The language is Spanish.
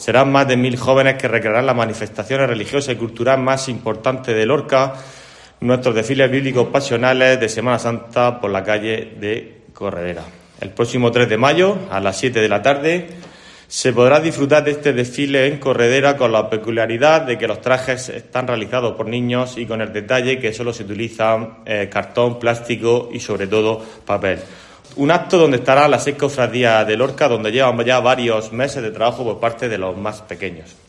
Serán más de 1000 jóvenes que recrearán las manifestaciones religiosas y culturales más importantes de Lorca, nuestros desfiles bíblicos pasionales de Semana Santa por la calle de Corredera. El próximo 3 de mayo, a las 7 de la tarde, se podrá disfrutar de este desfile en Corredera con la peculiaridad de que los trajes están realizados por niños y con el detalle que solo se utiliza cartón, plástico y sobre todo papel. Un acto donde estarán las 6 cofradías de Lorca, donde llevan ya varios meses de trabajo por parte de los más pequeños.